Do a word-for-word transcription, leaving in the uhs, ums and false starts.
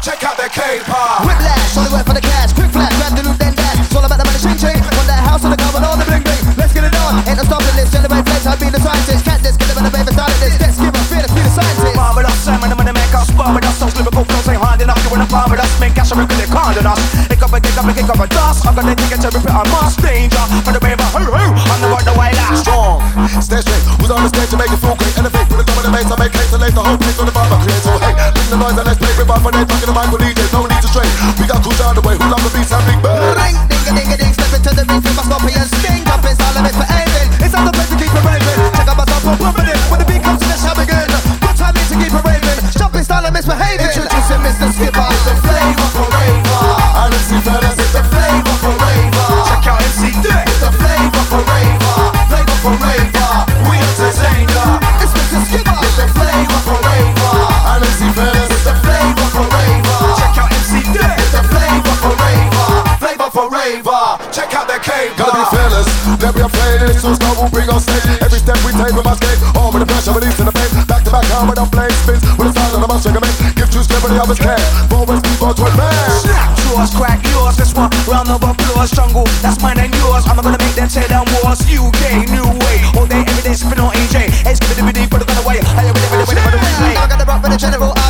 check out the K-pop. Whiplash, only work for the cash. Quick flash, grab the loot, then dash. It's all about the money, ching ching. Want that house on the cover, all the bling bling. Let's get it on, ain't no stopping this. Generate flex, I'll be the scientist. Can't this, get the baby started this. Let's give up, fear, let's be the scientist. Barbados, Simon, I'm gonna make us Barbados. Those lyrical flows ain't hard enough. You wanna Barbados, make cash, I'm really calling us. Kick up a kick up a kick up a dust. I'm gonna take it to repeat our mass danger. For the baby, hoo hoo, I'm the one the way last. Strong, stay straight. Who's on the stage to make it feel great? Elevate, put a drum in the bass, I make hate to late. The whole place on the bar, I create so hate. Bring the noise and let's play with our fun. Talking the mic with D Js, no need to stray. We got cool down the way, who love the beats and big bang. Ring, ding a ding a ding, step into the beat, flip my scorpion, sting. Jump in, style limit for aiming. It's not the place to keep it raving. Check out my sound, pump, pumping it. When the beat comes in, let's have again. Good time to keep it raving. Jump in, style and misbehaving. Introducing Mister Skipper. It's the flavor for raver. And it's the fellas, It's the flavor for raver. Check out M C Dick. It's the flavor for raver. Flavor for raver. We entertain ya. It's Mister Skipper. It's the flavor for raver. and it's the fellas. It's the flavor for raver. Check out M C Dick. It's the flavor for raver. Flavor for raver. Check out the K-pop. Gotta be fellas, then we are playing it, so start will bring on stage. Every step we take with my skate, all with the pressure, releasing the pain. Back to back, how with our blade spins, with the sound of the must recommend. Give two step when the others can, forwards, keyboards, to advance. Snap yours, crack yours. This one round of applause. Jungle, that's mine and yours. I'm gonna make them tear down walls. U K, new way. All day, every day, sipping on A J. Ace, give it a biddy, put it on the way. I am ready, ready, ready for the replay. I got the rock for the general.